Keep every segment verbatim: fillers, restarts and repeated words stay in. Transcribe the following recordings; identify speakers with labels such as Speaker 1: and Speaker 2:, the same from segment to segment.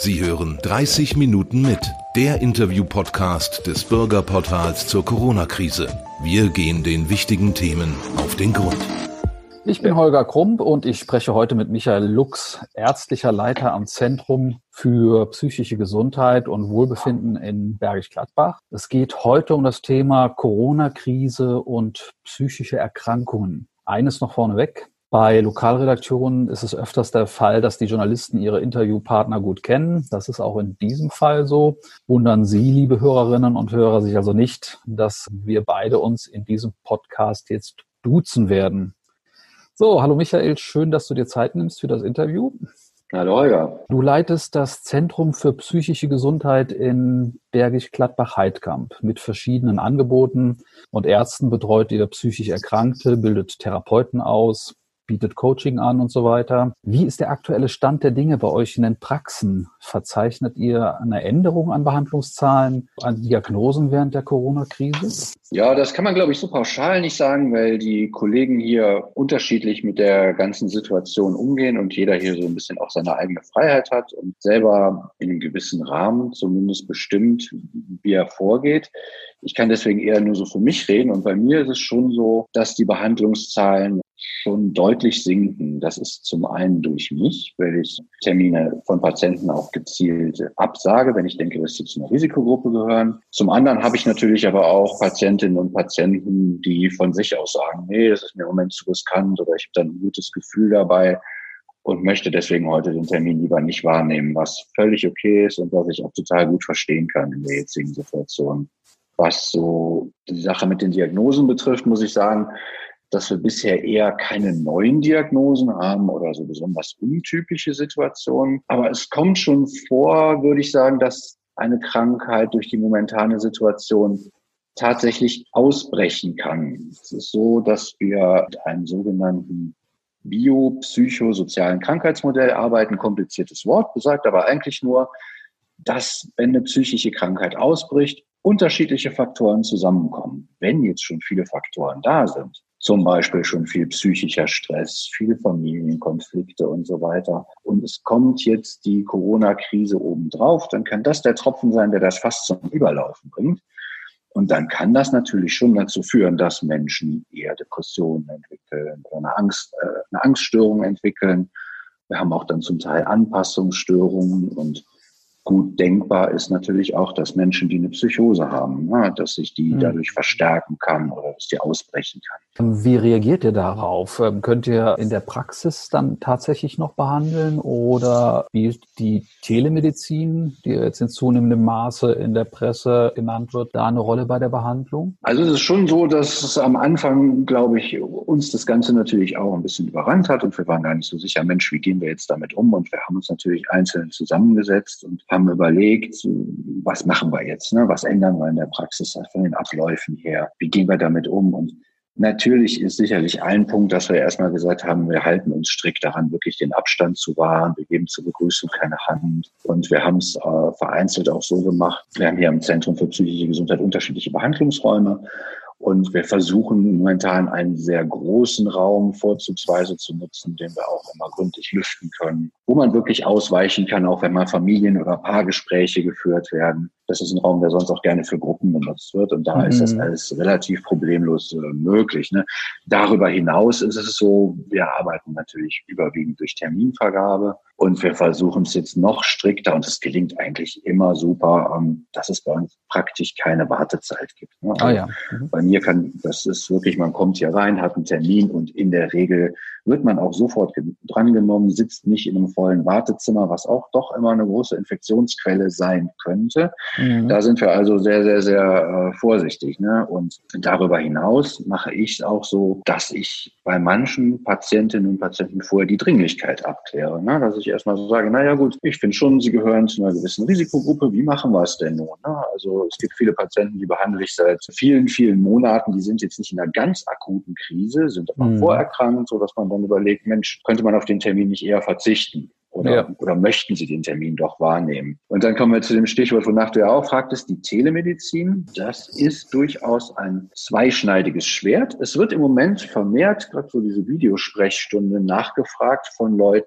Speaker 1: Sie hören dreißig Minuten mit, der Interview-Podcast des Bürgerportals zur Corona-Krise. Wir gehen den wichtigen Themen auf den Grund.
Speaker 2: Ich bin Holger Krump und ich spreche heute mit Michael Lux, ärztlicher Leiter am Zentrum für psychische Gesundheit und Wohlbefinden in Bergisch Gladbach. Es geht heute um das Thema Corona-Krise und psychische Erkrankungen. Eines noch vorneweg. Bei Lokalredaktionen ist es öfters der Fall, dass die Journalisten ihre Interviewpartner gut kennen. Das ist auch in diesem Fall so. Wundern Sie, liebe Hörerinnen und Hörer, sich also nicht, dass wir beide uns in diesem Podcast jetzt duzen werden. So, hallo Michael, schön, dass du dir Zeit nimmst für das Interview.
Speaker 3: Hallo Holger.
Speaker 2: Du leitest das Zentrum für psychische Gesundheit in Bergisch Gladbach-Heidkamp mit verschiedenen Angeboten und Ärzten, betreut ihr psychisch Erkrankte, bildet Therapeuten aus, bietet Coaching an und so weiter. Wie ist der aktuelle Stand der Dinge bei euch in den Praxen? Verzeichnet ihr eine Änderung an Behandlungszahlen, an Diagnosen während der Corona-Krise?
Speaker 3: Ja, das kann man, glaube ich, so pauschal nicht sagen, weil die Kollegen hier unterschiedlich mit der ganzen Situation umgehen und jeder hier so ein bisschen auch seine eigene Freiheit hat und selber in einem gewissen Rahmen zumindest bestimmt, wie er vorgeht. Ich kann deswegen eher nur so für mich reden und bei mir ist es schon so, dass die Behandlungszahlen schon deutlich sinken. Das ist zum einen durch mich, weil ich Termine von Patienten auch gezielt absage, wenn ich denke, dass sie zu einer Risikogruppe gehören. Zum anderen habe ich natürlich aber auch Patientinnen und Patienten, die von sich aus sagen, nee, das ist mir im Moment zu riskant oder ich habe da ein gutes Gefühl dabei und möchte deswegen heute den Termin lieber nicht wahrnehmen, was völlig okay ist und was ich auch total gut verstehen kann in der jetzigen Situation. Was so die Sache mit den Diagnosen betrifft, muss ich sagen, dass wir bisher eher keine neuen Diagnosen haben oder so besonders untypische Situationen. Aber es kommt schon vor, würde ich sagen, dass eine Krankheit durch die momentane Situation tatsächlich ausbrechen kann. Es ist so, dass wir mit einem sogenannten biopsychosozialen Krankheitsmodell arbeiten. Kompliziertes Wort, besagt aber eigentlich nur, dass, wenn eine psychische Krankheit ausbricht, unterschiedliche Faktoren zusammenkommen. Wenn jetzt schon viele Faktoren da sind, zum Beispiel schon viel psychischer Stress, viele Familienkonflikte und so weiter. Und es kommt jetzt die Corona-Krise obendrauf, dann kann das der Tropfen sein, der das fast zum Überlaufen bringt. Und dann kann das natürlich schon dazu führen, dass Menschen eher Depressionen entwickeln oder eine Angst, äh, eine Angststörung entwickeln. Wir haben auch dann zum Teil Anpassungsstörungen und gut denkbar ist natürlich auch, dass Menschen, die eine Psychose haben, dass sich die dadurch verstärken kann oder dass die ausbrechen kann.
Speaker 2: Wie reagiert ihr darauf? Könnt ihr in der Praxis dann tatsächlich noch behandeln oder wie die Telemedizin, die jetzt in zunehmendem Maße in der Presse genannt wird, da eine Rolle bei der Behandlung?
Speaker 3: Also es ist schon so, dass es am Anfang, glaube ich, uns das Ganze natürlich auch ein bisschen überrannt hat und wir waren gar nicht so sicher, Mensch, wie gehen wir jetzt damit um? Und wir haben uns natürlich einzeln zusammengesetzt und haben überlegt, was machen wir jetzt, ne? Was ändern wir in der Praxis von den Abläufen her? Wie gehen wir damit um? Und natürlich ist sicherlich ein Punkt, dass wir erstmal gesagt haben, wir halten uns strikt daran, wirklich den Abstand zu wahren. Wir geben zur Begrüßung keine Hand. Und wir haben es äh, vereinzelt auch so gemacht. Wir haben hier im Zentrum für psychische Gesundheit unterschiedliche Behandlungsräume. Und wir versuchen momentan einen sehr großen Raum vorzugsweise zu nutzen, den wir auch immer gründlich lüften können, wo man wirklich ausweichen kann, auch wenn mal Familien- oder Paargespräche geführt werden. Das ist ein Raum, der sonst auch gerne für Gruppen benutzt wird. Und da mhm. ist das alles relativ problemlos äh, möglich. Ne? Darüber hinaus ist es so, wir arbeiten natürlich überwiegend durch Terminvergabe. Und wir versuchen es jetzt noch strikter, und es gelingt eigentlich immer super, ähm, dass es bei uns praktisch keine Wartezeit gibt. Ne? Also
Speaker 2: ah, ja. mhm.
Speaker 3: Bei mir kann, das ist wirklich, man kommt hier rein, hat einen Termin und in der Regel wird man auch sofort drangenommen, sitzt nicht in einem vollen Wartezimmer, was auch doch immer eine große Infektionsquelle sein könnte. Mhm. Da sind wir also sehr, sehr, sehr äh, vorsichtig. Ne? Und darüber hinaus mache ich es auch so, dass ich bei manchen Patientinnen und Patienten vorher die Dringlichkeit abkläre. Ne? Dass ich erstmal so sage, naja gut, ich finde schon, sie gehören zu einer gewissen Risikogruppe. Wie machen wir es denn nun? Ne? Also es gibt viele Patienten, die behandle ich seit vielen, vielen Monaten. Die sind jetzt nicht in einer ganz akuten Krise, sind aber mhm. vorerkrankt, sodass man dann überlegt, Mensch, könnte man auf den Termin nicht eher verzichten? Oder, ja. oder möchten Sie den Termin doch wahrnehmen? Und dann kommen wir zu dem Stichwort, wonach du ja auch fragtest, die Telemedizin. Das ist durchaus ein zweischneidiges Schwert. Es wird im Moment vermehrt, gerade so diese Videosprechstunde, nachgefragt von Leuten,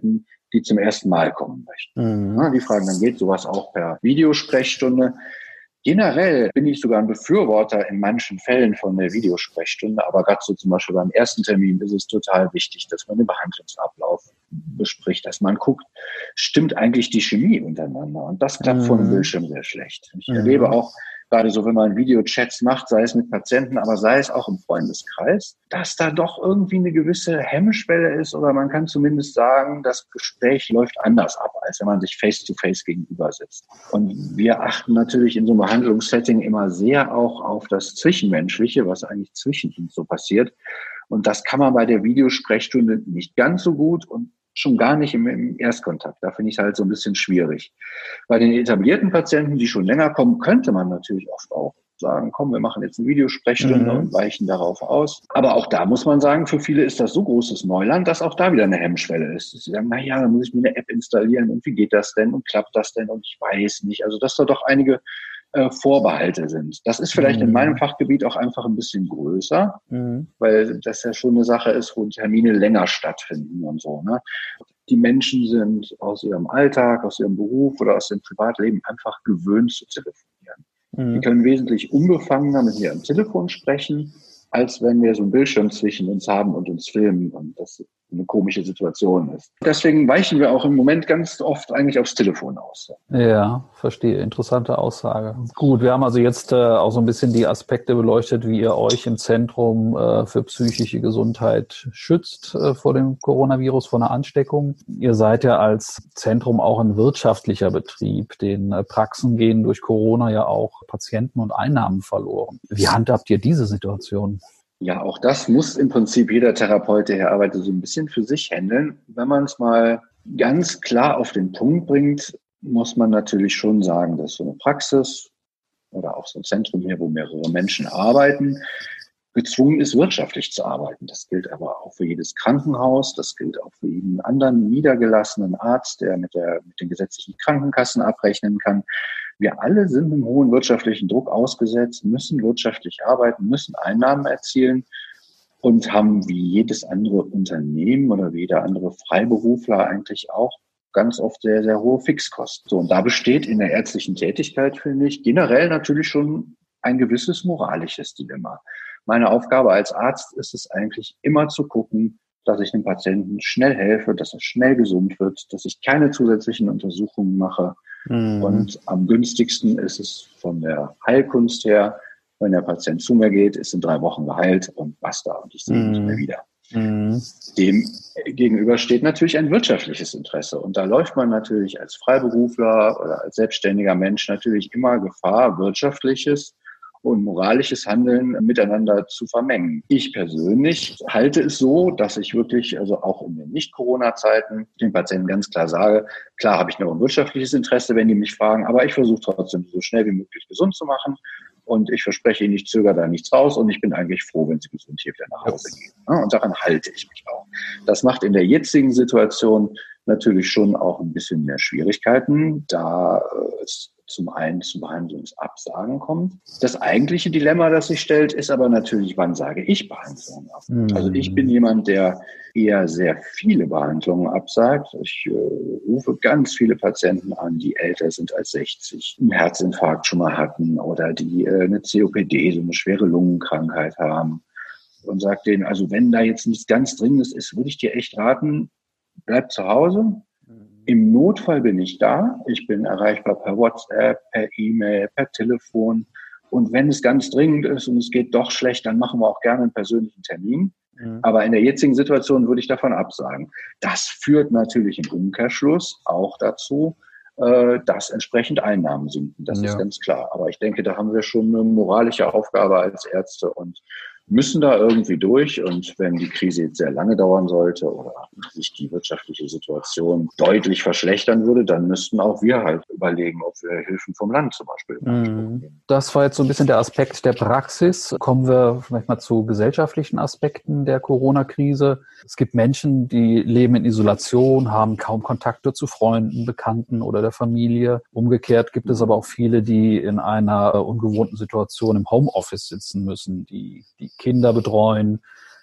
Speaker 3: die zum ersten Mal kommen möchten. Mhm. Ja, die fragen, dann geht sowas auch per Videosprechstunde. Generell bin ich sogar ein Befürworter in manchen Fällen von der Videosprechstunde, aber gerade so zum Beispiel beim ersten Termin ist es total wichtig, dass man den Behandlungsablauf bespricht, dass man guckt, stimmt eigentlich die Chemie untereinander? Und das klappt mhm. vor dem Bildschirm sehr schlecht. Ich mhm. erlebe auch gerade so, wenn man Videochats macht, sei es mit Patienten, aber sei es auch im Freundeskreis, dass da doch irgendwie eine gewisse Hemmschwelle ist oder man kann zumindest sagen, das Gespräch läuft anders ab, als wenn man sich face-to-face gegenüber sitzt. Und wir achten natürlich in so einem Behandlungssetting immer sehr auch auf das Zwischenmenschliche, was eigentlich zwischen uns so passiert. Und das kann man bei der Videosprechstunde nicht ganz so gut und schon gar nicht im, im Erstkontakt. Da finde ich es halt so ein bisschen schwierig. Bei den etablierten Patienten, die schon länger kommen, könnte man natürlich oft auch sagen, komm, wir machen jetzt eine Videosprechstunde mhm. und weichen darauf aus. Aber auch da muss man sagen, für viele ist das so großes Neuland, dass auch da wieder eine Hemmschwelle ist. Sie sagen, na ja, dann muss ich mir eine App installieren und wie geht das denn und klappt das denn und ich weiß nicht. Also dass da doch einige äh, Vorbehalte sind. Das ist vielleicht mhm. in meinem Fachgebiet auch einfach ein bisschen größer, mhm. weil das ja schon eine Sache ist, wo Termine länger stattfinden und so, ne? Die Menschen sind aus ihrem Alltag, aus ihrem Beruf oder aus dem Privatleben einfach gewöhnt zu telefonieren. Mhm. Die können wesentlich unbefangener mit mir am Telefon sprechen, als wenn wir so einen Bildschirm zwischen uns haben und uns filmen und das eine komische Situation ist. Deswegen weichen wir auch im Moment ganz oft eigentlich aufs Telefon aus.
Speaker 2: Ja, verstehe. Interessante Aussage. Gut, wir haben also jetzt äh, auch so ein bisschen die Aspekte beleuchtet, wie ihr euch im Zentrum äh, für psychische Gesundheit schützt äh, vor dem Coronavirus, vor einer Ansteckung. Ihr seid ja als Zentrum auch ein wirtschaftlicher Betrieb. Den äh, Praxen gehen durch Corona ja auch Patienten und Einnahmen verloren. Wie handhabt ihr diese Situation?
Speaker 3: Ja, auch das muss im Prinzip jeder Therapeut, der hier arbeitet, so ein bisschen für sich handeln. Wenn man es mal ganz klar auf den Punkt bringt, muss man natürlich schon sagen, dass so eine Praxis oder auch so ein Zentrum hier, wo mehrere Menschen arbeiten, gezwungen ist, wirtschaftlich zu arbeiten. Das gilt aber auch für jedes Krankenhaus, das gilt auch für jeden anderen niedergelassenen Arzt, der mit, der, mit den gesetzlichen Krankenkassen abrechnen kann. Wir alle sind einem hohen wirtschaftlichen Druck ausgesetzt, müssen wirtschaftlich arbeiten, müssen Einnahmen erzielen und haben wie jedes andere Unternehmen oder wie jeder andere Freiberufler eigentlich auch ganz oft sehr, sehr hohe Fixkosten. So, und da besteht in der ärztlichen Tätigkeit, finde ich, generell natürlich schon ein gewisses moralisches Dilemma. Meine Aufgabe als Arzt ist es eigentlich immer zu gucken, dass ich dem Patienten schnell helfe, dass er schnell gesund wird, dass ich keine zusätzlichen Untersuchungen mache. Mhm. Und am günstigsten ist es von der Heilkunst her, wenn der Patient zu mir geht, ist in drei Wochen geheilt und basta und ich sehe ihn mhm. nicht mehr wieder. Mhm. Dem gegenüber steht natürlich ein wirtschaftliches Interesse. Und da läuft man natürlich als Freiberufler oder als selbstständiger Mensch natürlich immer Gefahr, wirtschaftliches und moralisches Handeln miteinander zu vermengen. Ich persönlich halte es so, dass ich wirklich, also auch in den Nicht-Corona-Zeiten, den Patienten ganz klar sage, klar habe ich noch ein wirtschaftliches Interesse, wenn die mich fragen, aber ich versuche trotzdem so schnell wie möglich gesund zu machen und ich verspreche Ihnen, ich zögere da nichts raus und ich bin eigentlich froh, wenn Sie gesund hier wieder nach Hause gehen. Und daran halte ich mich auch. Das macht in der jetzigen Situation natürlich schon auch ein bisschen mehr Schwierigkeiten, da es zum einen zu Behandlungsabsagen kommt. Das eigentliche Dilemma, das sich stellt, ist aber natürlich, wann sage ich Behandlungen ab? Mhm. Also ich bin jemand, der eher sehr viele Behandlungen absagt. Ich äh, rufe ganz viele Patienten an, die älter sind als sechzig, einen Herzinfarkt schon mal hatten oder die äh, eine C O P D, so eine schwere Lungenkrankheit haben und sage denen, also wenn da jetzt nichts ganz Dringendes ist, würde ich dir echt raten, bleib zu Hause. Im Notfall bin ich da. Ich bin erreichbar per WhatsApp, per E-Mail, per Telefon. Und wenn es ganz dringend ist und es geht doch schlecht, dann machen wir auch gerne einen persönlichen Termin. Mhm. Aber in der jetzigen Situation würde ich davon absagen. Das führt natürlich im Umkehrschluss auch dazu, äh, dass entsprechend Einnahmen sinken. Das ja. ist ganz klar. Aber ich denke, da haben wir schon eine moralische Aufgabe als Ärzte und müssen da irgendwie durch. Und wenn die Krise jetzt sehr lange dauern sollte oder sich die wirtschaftliche Situation deutlich verschlechtern würde, dann müssten auch wir halt überlegen, ob wir Hilfen vom Land zum Beispiel nehmen.
Speaker 2: Das war jetzt so ein bisschen der Aspekt der Praxis. Kommen wir vielleicht mal zu gesellschaftlichen Aspekten der Corona-Krise. Es gibt Menschen, die leben in Isolation, haben kaum Kontakte zu Freunden, Bekannten oder der Familie. Umgekehrt gibt es aber auch viele, die in einer ungewohnten Situation im Homeoffice sitzen müssen, die die Kinder betreuen,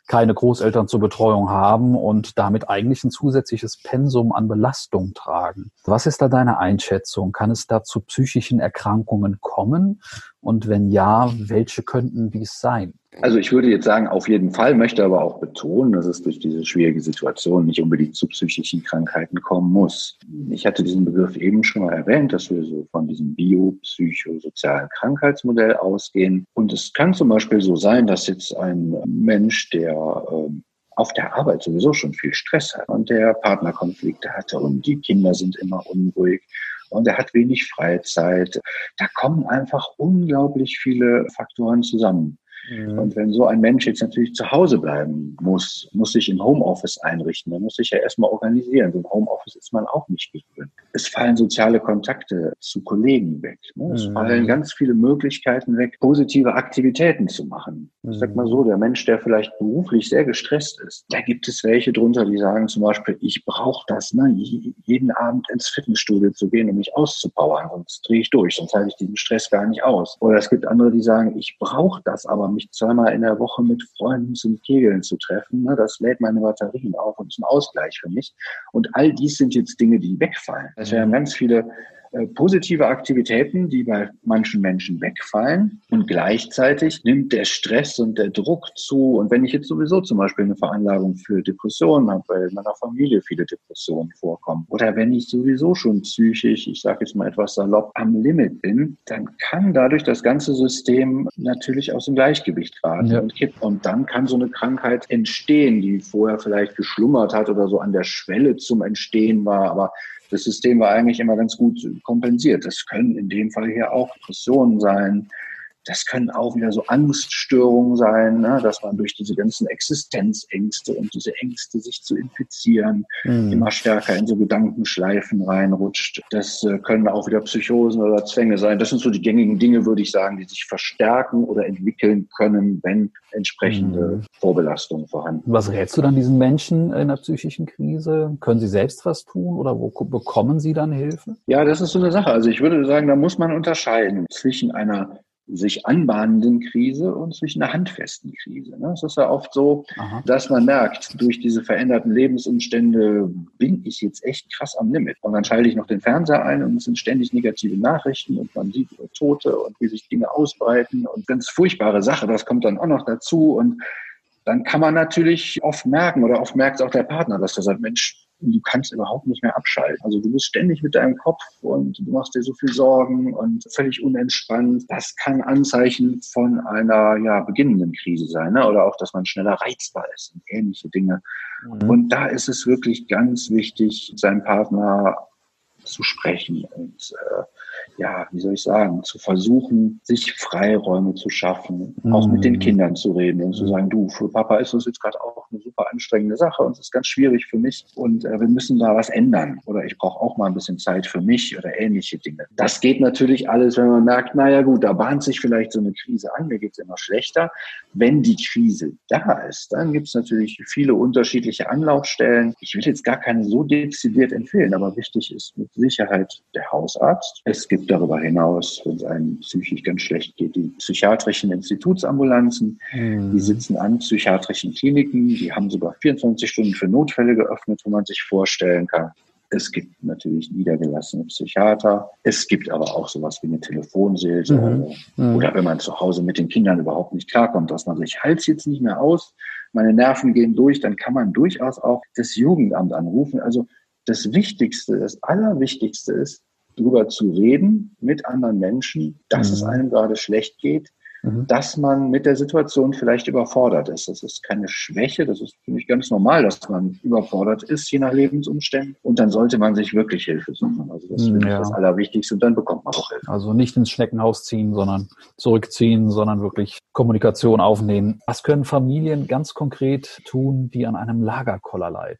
Speaker 2: keine Großeltern zur Betreuung haben und damit eigentlich ein zusätzliches Pensum an Belastung tragen. Was ist da deine Einschätzung? Kann es da zu psychischen Erkrankungen kommen? Und wenn ja, welche könnten dies sein?
Speaker 3: Also ich würde jetzt sagen, auf jeden Fall, möchte aber auch betonen, dass es durch diese schwierige Situation nicht unbedingt zu psychischen Krankheiten kommen muss. Ich hatte diesen Begriff eben schon mal erwähnt, dass wir so von diesem biopsychosozialen Krankheitsmodell ausgehen. Und es kann zum Beispiel so sein, dass jetzt ein Mensch, der ähm, auf der Arbeit sowieso schon viel Stress hat und der Partnerkonflikte hatte und die Kinder sind immer unruhig und er hat wenig Freizeit, da kommen einfach unglaublich viele Faktoren zusammen. Mhm. Und wenn so ein Mensch jetzt natürlich zu Hause bleiben muss, muss sich im Homeoffice einrichten, dann muss sich ja erstmal organisieren. Im Homeoffice ist man auch nicht gewöhnt. Es fallen soziale Kontakte zu Kollegen weg. Ne? Es mhm. fallen ganz viele Möglichkeiten weg, positive Aktivitäten zu machen. Mhm. Ich sag mal so, der Mensch, der vielleicht beruflich sehr gestresst ist, da gibt es welche drunter, die sagen zum Beispiel, ich brauche das, ne? jeden Abend ins Fitnessstudio zu gehen, um mich auszupowern, sonst drehe ich durch, sonst halte ich diesen Stress gar nicht aus. Oder es gibt andere, die sagen, ich brauche das, aber mich zweimal in der Woche mit Freunden zum Kegeln zu treffen, ne, das lädt meine Batterien auf und ist ein Ausgleich für mich. Und all dies sind jetzt Dinge, die wegfallen. Es wären ganz viele äh, positive Aktivitäten, die bei manchen Menschen wegfallen. Und gleichzeitig nimmt der Stress und der Druck zu. Und wenn ich jetzt sowieso zum Beispiel eine Veranlagung für Depressionen habe, weil in meiner Familie viele Depressionen vorkommen, oder wenn ich sowieso schon psychisch, ich sage jetzt mal etwas salopp, am Limit bin, dann kann dadurch das ganze System natürlich aus dem Gleichgewicht geraten ja. und kippen. Und dann kann so eine Krankheit entstehen, die vorher vielleicht geschlummert hat oder so an der Schwelle zum Entstehen war, aber das System war eigentlich immer ganz gut kompensiert. Das können in dem Fall hier auch Depressionen sein. Das können auch wieder so Angststörungen sein, ne? Dass man durch diese ganzen Existenzängste und diese Ängste, sich zu infizieren, mhm. immer stärker in so Gedankenschleifen reinrutscht. Das äh, können auch wieder Psychosen oder Zwänge sein. Das sind so die gängigen Dinge, würde ich sagen, die sich verstärken oder entwickeln können, wenn entsprechende mhm. Vorbelastung vorhanden ist.
Speaker 2: Was rätst du dann diesen Menschen in einer psychischen Krise? Können sie selbst was tun oder wo bekommen sie dann Hilfe?
Speaker 3: Ja, das ist so eine Sache. Also ich würde sagen, da muss man unterscheiden zwischen einer sich anbahnenden Krise und zwischen einer handfesten Krise. Es ist ja oft so, Aha. dass man merkt, durch diese veränderten Lebensumstände bin ich jetzt echt krass am Limit. Und dann schalte ich noch den Fernseher ein und es sind ständig negative Nachrichten und man sieht über Tote und wie sich Dinge ausbreiten und ganz furchtbare Sache, das kommt dann auch noch dazu. Und dann kann man natürlich oft merken oder oft merkt es auch der Partner, dass er sagt, Mensch, du kannst überhaupt nicht mehr abschalten. Also du bist ständig mit deinem Kopf und du machst dir so viel Sorgen und völlig unentspannt. Das kann Anzeichen von einer ja beginnenden Krise sein, ne? Oder auch, dass man schneller reizbar ist und ähnliche Dinge. Mhm. Und da ist es wirklich ganz wichtig, seinen Partner zu sprechen und äh, ja, wie soll ich sagen, zu versuchen, sich Freiräume zu schaffen, mhm. auch mit den Kindern zu reden und zu sagen, du, für Papa ist das jetzt gerade auch eine super anstrengende Sache und es ist ganz schwierig für mich und äh, wir müssen da was ändern oder ich brauche auch mal ein bisschen Zeit für mich oder ähnliche Dinge. Das geht natürlich alles, wenn man merkt, naja gut, da bahnt sich vielleicht so eine Krise an, mir geht's immer schlechter. Wenn die Krise da ist, dann gibt's natürlich viele unterschiedliche Anlaufstellen. Ich will jetzt gar keine so dezidiert empfehlen, aber wichtig ist mit Sicherheit der Hausarzt. Es gibt darüber hinaus, wenn es einem psychisch ganz schlecht geht, die psychiatrischen Institutsambulanzen. Mhm. Die sitzen an psychiatrischen Kliniken. Die haben sogar vierundzwanzig Stunden für Notfälle geöffnet, wo man sich vorstellen kann. Es gibt natürlich niedergelassene Psychiater. Es gibt aber auch sowas wie eine Telefonseelsorge. Mhm. Oder wenn man zu Hause mit den Kindern überhaupt nicht klarkommt, dass man sich halt's jetzt nicht mehr aus, meine Nerven gehen durch, dann kann man durchaus auch das Jugendamt anrufen. Also das Wichtigste, das Allerwichtigste ist, darüber zu reden mit anderen Menschen, dass mhm. es einem gerade schlecht geht, mhm. dass man mit der Situation vielleicht überfordert ist. Das ist keine Schwäche, das ist, finde ich, ganz normal, dass man überfordert ist, je nach Lebensumständen. Und dann sollte man sich wirklich Hilfe suchen. Also das finde ja. ich das Allerwichtigste und dann bekommt man auch Hilfe.
Speaker 2: Also nicht ins Schneckenhaus ziehen, sondern zurückziehen, sondern wirklich Kommunikation aufnehmen. Was können Familien ganz konkret tun, die an einem Lagerkoller leiden?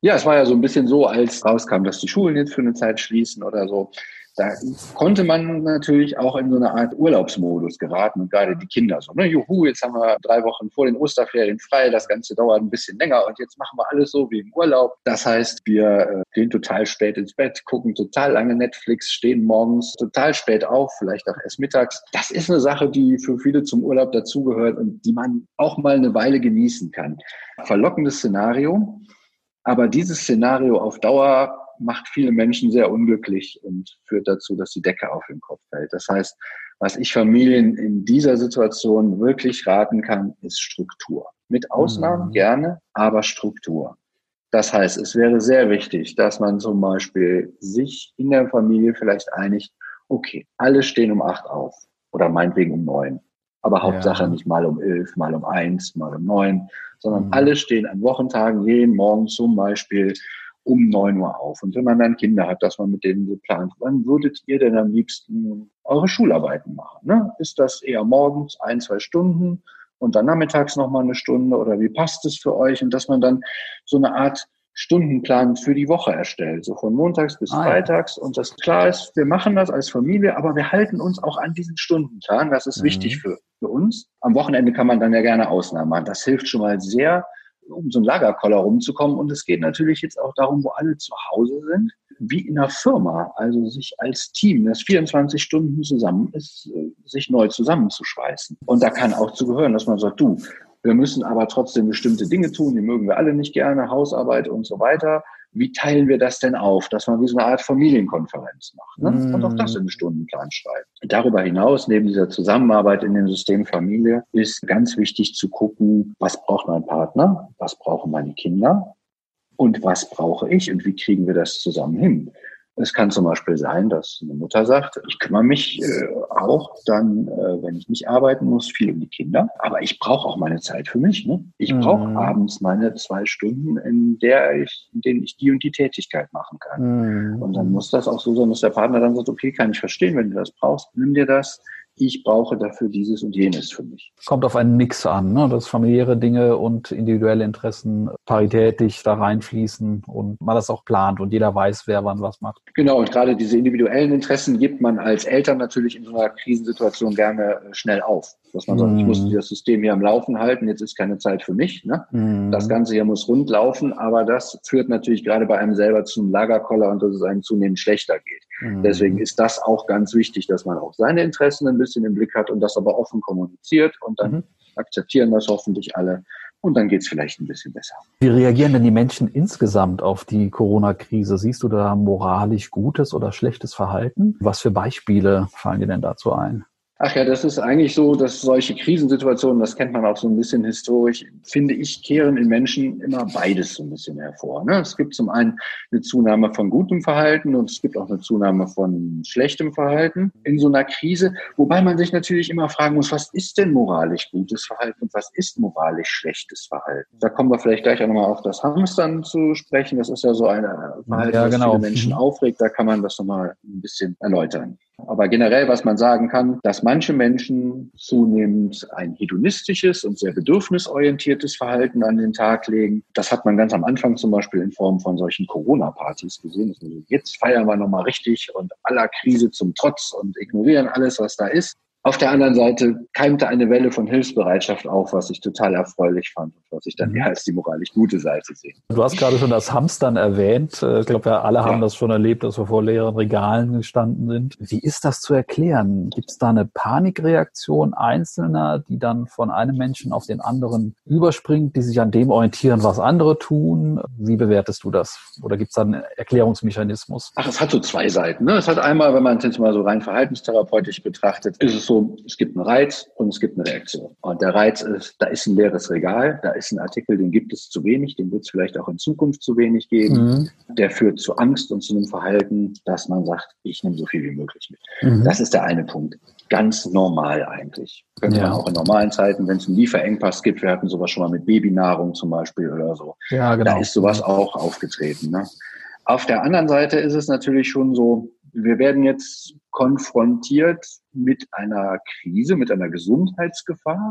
Speaker 3: Ja, es war ja so ein bisschen so, als rauskam, dass die Schulen jetzt für eine Zeit schließen oder so. Da konnte man natürlich auch in so eine Art Urlaubsmodus geraten und gerade die Kinder so, ne, juhu, jetzt haben wir drei Wochen vor den Osterferien frei, das Ganze dauert ein bisschen länger und jetzt machen wir alles so wie im Urlaub. Das heißt, wir äh, gehen total spät ins Bett, gucken total lange Netflix, stehen morgens total spät auf, vielleicht auch erst mittags. Das ist eine Sache, die für viele zum Urlaub dazugehört und die man auch mal eine Weile genießen kann. Verlockendes Szenario, aber dieses Szenario auf Dauer macht viele Menschen sehr unglücklich und führt dazu, dass die Decke auf den Kopf fällt. Das heißt, was ich Familien in dieser Situation wirklich raten kann, ist Struktur. Mit Ausnahmen mhm. gerne, aber Struktur. Das heißt, es wäre sehr wichtig, dass man zum Beispiel sich in der Familie vielleicht einigt, okay, alle stehen um acht auf oder meinetwegen um neun. Aber Hauptsache ja. nicht mal um elf, mal um eins, mal um neun, sondern mhm. alle stehen an Wochentagen jeden Morgen zum Beispiel um neun Uhr auf. Und wenn man dann Kinder hat, dass man mit denen so plant, wann würdet ihr denn am liebsten eure Schularbeiten machen? Ne? Ist das eher morgens ein, zwei Stunden und dann nachmittags nochmal eine Stunde oder wie passt es für euch? Und dass man dann so eine Art Stundenplan für die Woche erstellt, so von montags bis ah, freitags. Ja. Und das klar ist, wir machen das als Familie, aber wir halten uns auch an diesen Stundenplan. Das ist mhm. wichtig für, für uns. Am Wochenende kann man dann ja gerne Ausnahmen machen. Das hilft schon mal sehr, um so einen Lagerkoller rumzukommen. Und es geht natürlich jetzt auch darum, wo alle zu Hause sind, wie in einer Firma, also sich als Team, das vierundzwanzig Stunden zusammen ist, sich neu zusammenzuschweißen. Und da kann auch zugehören, dass man sagt, du, wir müssen aber trotzdem bestimmte Dinge tun, die mögen wir alle nicht gerne, Hausarbeit und so weiter. Wie teilen wir das denn auf, dass man wie so eine Art Familienkonferenz macht, ne? Mm. Und auch das in den Stundenplan schreibt. Darüber hinaus, neben dieser Zusammenarbeit in dem System Familie, ist ganz wichtig zu gucken, was braucht mein Partner, was brauchen meine Kinder und was brauche ich und wie kriegen wir das zusammen hin. Es kann zum Beispiel sein, dass eine Mutter sagt, ich kümmere mich äh, auch dann, äh, wenn ich nicht arbeiten muss, viel um die Kinder. Aber ich brauche auch meine Zeit für mich. Ne? Ich mhm. brauche abends meine zwei Stunden, in der ich, in denen ich die und die Tätigkeit machen kann. Mhm. Und dann muss das auch so sein, dass der Partner dann sagt, okay, kann ich verstehen, wenn du das brauchst, nimm dir das. Ich brauche dafür dieses und jenes für mich.
Speaker 2: Kommt auf einen Mix an, ne? Dass familiäre Dinge und individuelle Interessen paritätisch da reinfließen und man das auch plant und jeder weiß, wer wann was macht.
Speaker 3: Genau, und gerade diese individuellen Interessen gibt man als Eltern natürlich in so einer Krisensituation gerne schnell auf. Dass man mm. sagt, ich muss das System hier am Laufen halten, jetzt ist keine Zeit für mich. Ne? Mm. Das Ganze hier muss rund laufen, aber das führt natürlich gerade bei einem selber zum Lagerkoller und dass es einem zunehmend schlechter geht. Mm. Deswegen ist das auch ganz wichtig, dass man auch seine Interessen ein bisschen im Blick hat und das aber offen kommuniziert und dann mhm. akzeptieren das hoffentlich alle und dann geht es vielleicht ein bisschen besser.
Speaker 2: Wie reagieren denn die Menschen insgesamt auf die Corona-Krise? Siehst du da moralisch gutes oder schlechtes Verhalten? Was für Beispiele fallen dir denn dazu ein?
Speaker 3: Ach ja, das ist eigentlich so, dass solche Krisensituationen, das kennt man auch so ein bisschen historisch, finde ich, kehren in Menschen immer beides so ein bisschen hervor. Ne? Es gibt zum einen eine Zunahme von gutem Verhalten und es gibt auch eine Zunahme von schlechtem Verhalten in so einer Krise, wobei man sich natürlich immer fragen muss, was ist denn moralisch gutes Verhalten und was ist moralisch schlechtes Verhalten? Da kommen wir vielleicht gleich auch nochmal auf das Hamstern zu sprechen. Das ist ja so ein Verhalten, ja, genau. das viele Menschen aufregt. Da kann man das nochmal ein bisschen erläutern. Aber generell, was man sagen kann, dass manche Menschen zunehmend ein hedonistisches und sehr bedürfnisorientiertes Verhalten an den Tag legen. Das hat man ganz am Anfang zum Beispiel in Form von solchen Corona-Partys gesehen. Also jetzt feiern wir nochmal richtig und aller Krise zum Trotz und ignorieren alles, was da ist. Auf der anderen Seite keimte eine Welle von Hilfsbereitschaft auf, was ich total erfreulich fand und was ich dann eher als die moralisch gute Seite sehe.
Speaker 2: Du hast gerade schon das Hamstern erwähnt. Ich glaube, wir alle haben ja. das schon erlebt, dass wir vor leeren Regalen gestanden sind. Wie ist das zu erklären? Gibt es da eine Panikreaktion Einzelner, die dann von einem Menschen auf den anderen überspringt, die sich an dem orientieren, was andere tun? Wie bewertest du das? Oder gibt es da einen Erklärungsmechanismus?
Speaker 3: Ach, es hat so zwei Seiten. Ne? Es hat einmal, wenn man es jetzt mal so rein verhaltenstherapeutisch betrachtet, ist es so, es gibt einen Reiz und es gibt eine Reaktion. Und der Reiz ist, da ist ein leeres Regal, da ist ein Artikel, den gibt es zu wenig, den wird es vielleicht auch in Zukunft zu wenig geben. Mhm. Der führt zu Angst und zu einem Verhalten, dass man sagt, ich nehme so viel wie möglich mit. Mhm. Das ist der eine Punkt. Ganz normal eigentlich. Könnte ja. man auch in normalen Zeiten, wenn es einen Lieferengpass gibt, wir hatten sowas schon mal mit Babynahrung zum Beispiel oder so.
Speaker 2: Ja, genau.
Speaker 3: Da ist sowas auch aufgetreten. Ne? Auf der anderen Seite ist es natürlich schon so, wir werden jetzt konfrontiert mit einer Krise, mit einer Gesundheitsgefahr.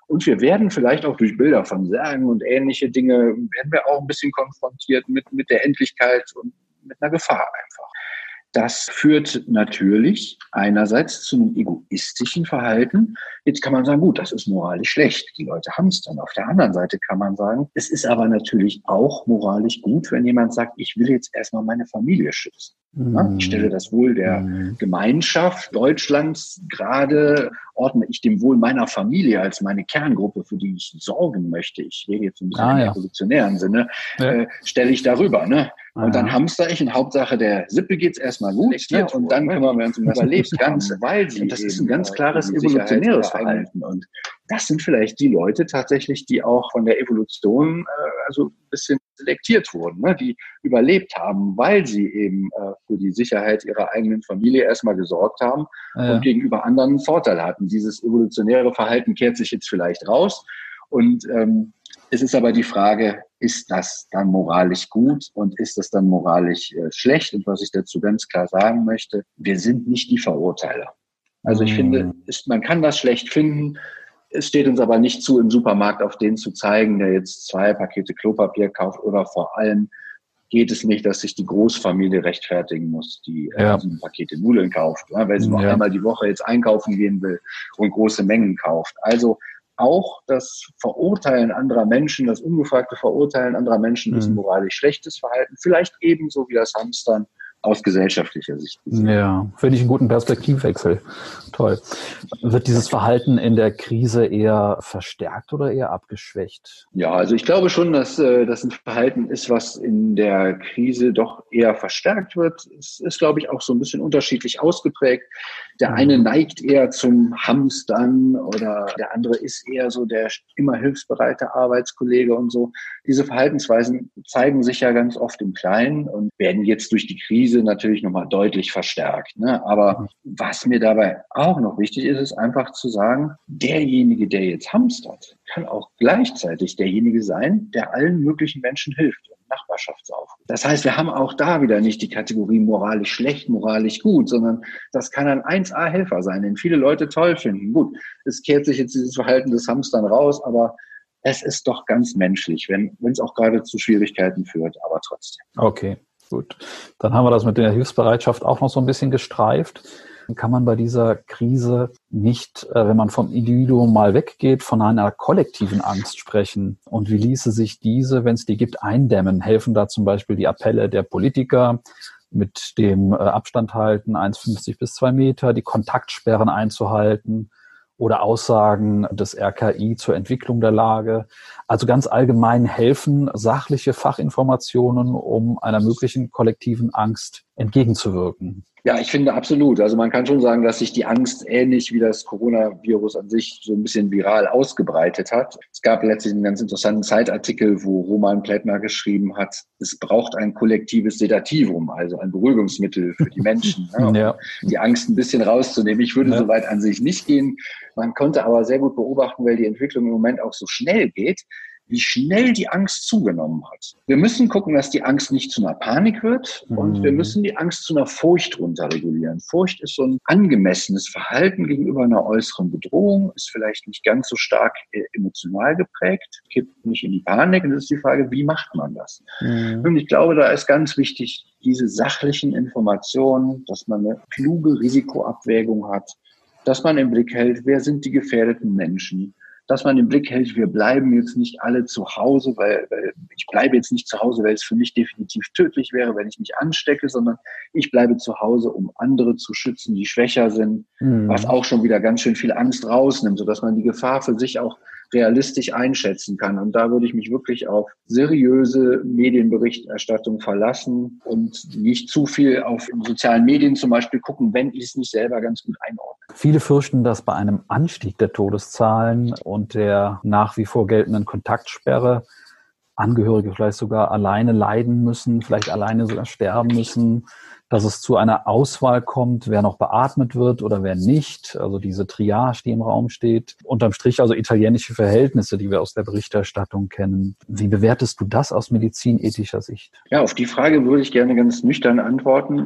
Speaker 3: Und wir werden vielleicht auch durch Bilder von Särgen und ähnliche Dinge, werden wir auch ein bisschen konfrontiert mit, mit der Endlichkeit und mit einer Gefahr einfach. Das führt natürlich einerseits zu einem egoistischen Verhalten. Jetzt kann man sagen, gut, das ist moralisch schlecht. Die Leute haben es dann. Auf der anderen Seite kann man sagen, es ist aber natürlich auch moralisch gut, wenn jemand sagt, ich will jetzt erstmal meine Familie schützen. Mhm. Ich stelle das Wohl der mhm. Gemeinschaft Deutschlands gerade, ordne ich dem Wohl meiner Familie als meine Kerngruppe, für die ich sorgen möchte. Ich rede jetzt ein bisschen ah, im ja. evolutionären Sinne, ja. äh, stelle ich darüber, ne? Und ah, dann ja. hamster ich und Hauptsache der Sippe geht's erstmal gut, ne? Und dann kümmern wir uns um das Ganze, weil sie das ist ein ganz klares evolutionäres Verhalten. Und das sind vielleicht die Leute tatsächlich, die auch von der Evolution äh, also ein bisschen selektiert wurden, ne? Die überlebt haben, weil sie eben äh, für die Sicherheit ihrer eigenen Familie erstmal gesorgt haben ja. und gegenüber anderen einen Vorteil hatten. Dieses evolutionäre Verhalten kehrt sich jetzt vielleicht raus. Und ähm, es ist aber die Frage, ist das dann moralisch gut und ist das dann moralisch äh, schlecht? Und was ich dazu ganz klar sagen möchte, wir sind nicht die Verurteiler. Also ich mm. finde, ist, man kann das schlecht finden. Es steht uns aber nicht zu, im Supermarkt auf den zu zeigen, der jetzt zwei Pakete Klopapier kauft, oder vor allem geht es nicht, dass sich die Großfamilie rechtfertigen muss, die ja. äh, sieben Pakete Nudeln kauft, ja, weil sie nur ja. einmal die Woche jetzt einkaufen gehen will und große Mengen kauft. Also auch das Verurteilen anderer Menschen, das ungefragte Verurteilen anderer Menschen mhm. ist ein moralisch schlechtes Verhalten, vielleicht ebenso wie das Hamstern aus gesellschaftlicher Sicht gesehen.
Speaker 2: Ja, finde ich einen guten Perspektivwechsel. Toll. Wird dieses Verhalten in der Krise eher verstärkt oder eher abgeschwächt?
Speaker 3: Ja, also ich glaube schon, dass äh, das ein Verhalten ist, was in der Krise doch eher verstärkt wird. Es ist, glaube ich, auch so ein bisschen unterschiedlich ausgeprägt. Der eine neigt eher zum Hamstern oder der andere ist eher so der immer hilfsbereite Arbeitskollege und so. Diese Verhaltensweisen zeigen sich ja ganz oft im Kleinen und werden jetzt durch die Krise natürlich nochmal deutlich verstärkt. Ne? Aber was mir dabei auch noch wichtig ist, ist einfach zu sagen, derjenige, der jetzt hamstert, kann auch gleichzeitig derjenige sein, der allen möglichen Menschen hilft. Nachbarschaftsaufruf. Das heißt, wir haben auch da wieder nicht die Kategorie moralisch schlecht, moralisch gut, sondern das kann ein eins A Helfer sein, den viele Leute toll finden. Gut, es kehrt sich jetzt dieses Verhalten des Hamstern raus, aber es ist doch ganz menschlich, wenn wenn es auch gerade zu Schwierigkeiten führt, aber trotzdem.
Speaker 2: Okay, gut. Dann haben wir das mit der Hilfsbereitschaft auch noch so ein bisschen gestreift. Kann man bei dieser Krise nicht, wenn man vom Individuum mal weggeht, von einer kollektiven Angst sprechen? Und wie ließe sich diese, wenn es die gibt, eindämmen? Helfen da zum Beispiel die Appelle der Politiker mit dem Abstand halten, eins Komma fünfzig bis zwei Meter, die Kontaktsperren einzuhalten oder Aussagen des R K I zur Entwicklung der Lage? Also ganz allgemein helfen sachliche Fachinformationen, um einer möglichen kollektiven Angst entgegenzuwirken?
Speaker 3: Ja, ich finde absolut. Also man kann schon sagen, dass sich die Angst ähnlich wie das Coronavirus an sich so ein bisschen viral ausgebreitet hat. Es gab letztlich einen ganz interessanten Zeitartikel, wo Roman Plättner geschrieben hat, es braucht ein kollektives Sedativum, also ein Beruhigungsmittel für die Menschen, ne, um ja. die Angst ein bisschen rauszunehmen. Ich würde ja. so weit an sich nicht gehen. Man konnte aber sehr gut beobachten, weil die Entwicklung im Moment auch so schnell geht, wie schnell die Angst zugenommen hat. Wir müssen gucken, dass die Angst nicht zu einer Panik wird und mhm. wir müssen die Angst zu einer Furcht runterregulieren. Furcht ist so ein angemessenes Verhalten gegenüber einer äußeren Bedrohung, ist vielleicht nicht ganz so stark emotional geprägt, kippt nicht in die Panik. Und das ist die Frage, wie macht man das? Mhm. Und ich glaube, da ist ganz wichtig, diese sachlichen Informationen, dass man eine kluge Risikoabwägung hat, dass man im Blick hält, wer sind die gefährdeten Menschen, dass man im Blick hält, wir bleiben jetzt nicht alle zu Hause, weil, weil ich bleibe jetzt nicht zu Hause, weil es für mich definitiv tödlich wäre, wenn ich mich anstecke, sondern ich bleibe zu Hause, um andere zu schützen, die schwächer sind, mhm. was auch schon wieder ganz schön viel Angst rausnimmt, sodass man die Gefahr für sich auch realistisch einschätzen kann. Und da würde ich mich wirklich auf seriöse Medienberichterstattung verlassen und nicht zu viel auf sozialen Medien zum Beispiel gucken, wenn ich es nicht selber ganz gut einordne.
Speaker 2: Viele fürchten, dass bei einem Anstieg der Todeszahlen und der nach wie vor geltenden Kontaktsperre Angehörige vielleicht sogar alleine leiden müssen, vielleicht alleine sogar sterben müssen, dass es zu einer Auswahl kommt, wer noch beatmet wird oder wer nicht. Also diese Triage, die im Raum steht. Unterm Strich also italienische Verhältnisse, die wir aus der Berichterstattung kennen. Wie bewertest du das aus medizinethischer Sicht?
Speaker 3: Ja, auf die Frage würde ich gerne ganz nüchtern antworten.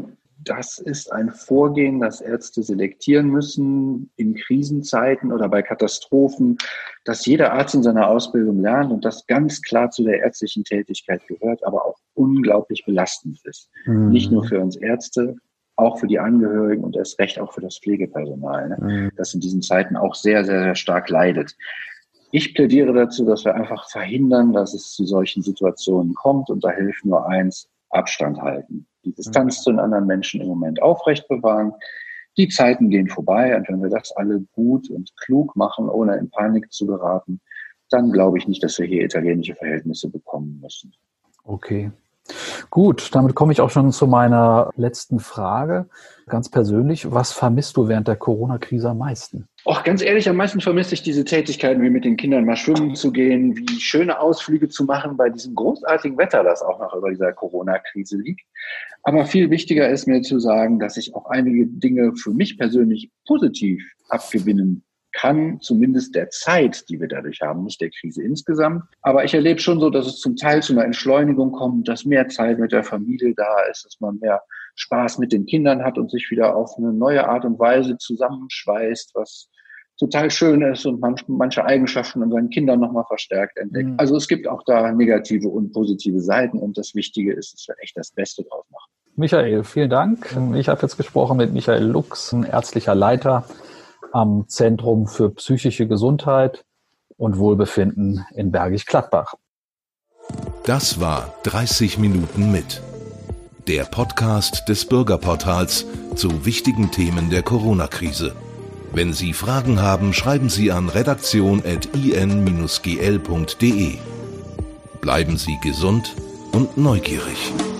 Speaker 3: Das ist ein Vorgehen, das Ärzte selektieren müssen in Krisenzeiten oder bei Katastrophen, dass jeder Arzt in seiner Ausbildung lernt und das ganz klar zu der ärztlichen Tätigkeit gehört, aber auch unglaublich belastend ist. Mhm. Nicht nur für uns Ärzte, auch für die Angehörigen und erst recht auch für das Pflegepersonal, ne? Mhm. Das in diesen Zeiten auch sehr, sehr, sehr stark leidet. Ich plädiere dazu, dass wir einfach verhindern, dass es zu solchen Situationen kommt und da hilft nur eins, Abstand halten. Die Distanz mhm. zu den anderen Menschen im Moment aufrecht bewahren. Die Zeiten gehen vorbei und wenn wir das alle gut und klug machen, ohne in Panik zu geraten, dann glaube ich nicht, dass wir hier italienische Verhältnisse bekommen müssen.
Speaker 2: Okay. Gut, damit komme ich auch schon zu meiner letzten Frage. Ganz persönlich, was vermisst du während der Corona-Krise am meisten?
Speaker 3: Och, ganz ehrlich, am meisten vermisse ich diese Tätigkeiten, wie mit den Kindern mal schwimmen zu gehen, wie schöne Ausflüge zu machen bei diesem großartigen Wetter, das auch noch über dieser Corona-Krise liegt. Aber viel wichtiger ist mir zu sagen, dass ich auch einige Dinge für mich persönlich positiv abgewinnen kann, zumindest der Zeit, die wir dadurch haben, nicht der Krise insgesamt. Aber ich erlebe schon so, dass es zum Teil zu einer Entschleunigung kommt, dass mehr Zeit mit der Familie da ist, dass man mehr Spaß mit den Kindern hat und sich wieder auf eine neue Art und Weise zusammenschweißt, was total schön ist und man, manche Eigenschaften an seinen Kindern nochmal verstärkt entdeckt. Mhm. Also es gibt auch da negative und positive Seiten und das Wichtige ist, dass wir echt das Beste draus machen.
Speaker 2: Michael, vielen Dank. Ich habe jetzt gesprochen mit Michael Lux, ärztlicher Leiter am Zentrum für psychische Gesundheit und Wohlbefinden in Bergisch Gladbach.
Speaker 1: Das war dreißig Minuten mit. Der Podcast des Bürgerportals zu wichtigen Themen der Corona-Krise. Wenn Sie Fragen haben, schreiben Sie an redaktion at i n dash g l punkt d e. Bleiben Sie gesund und neugierig.